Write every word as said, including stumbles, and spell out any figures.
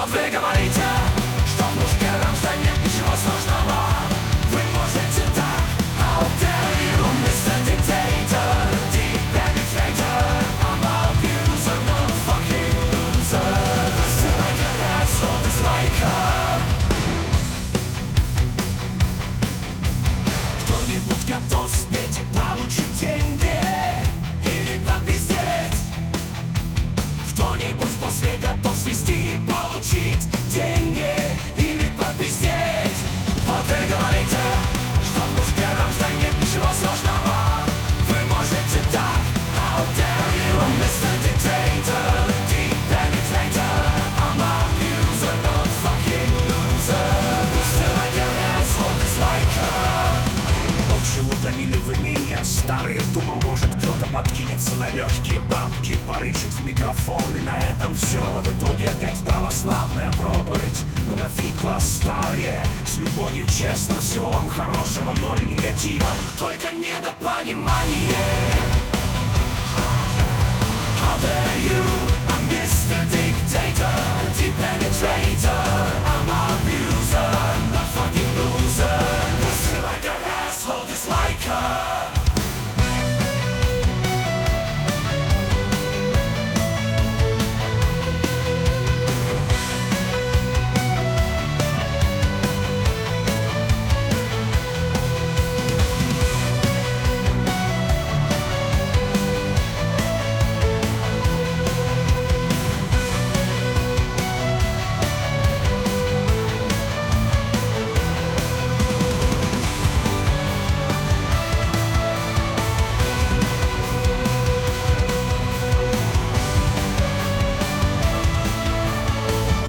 вы говорите, что в мужке рамса нет ничего сложного. Вы можете так. How dare you, мистер Dictator, Deep Penetrator. I'm a abuser, motherfucking loser. Still like an asshole, dislike her. Кто-нибудь готов спеть и получить деньги или попиздеть? Кто-нибудь после готов свести и получить деньги или попиздеть? Вот вы говорите, что в мужике рамса нет ничего сложного. Вы можете так. How dare you, мистер Dictator, Deep Penetrator. I'm a abuser, motherfucking loser. Still like an asshole, dislike her. Общего утомили вы меня, старые, думал, может кто-то подкинется на легкие бабки, порычит в микрофон, и на этом все. В итоге опять православная проповедь. Ну нафиг вас, старые, с любовью честно, всего вам хорошего, ноль негатива, только недопонимание. How dare you, I'm мистер Dictator.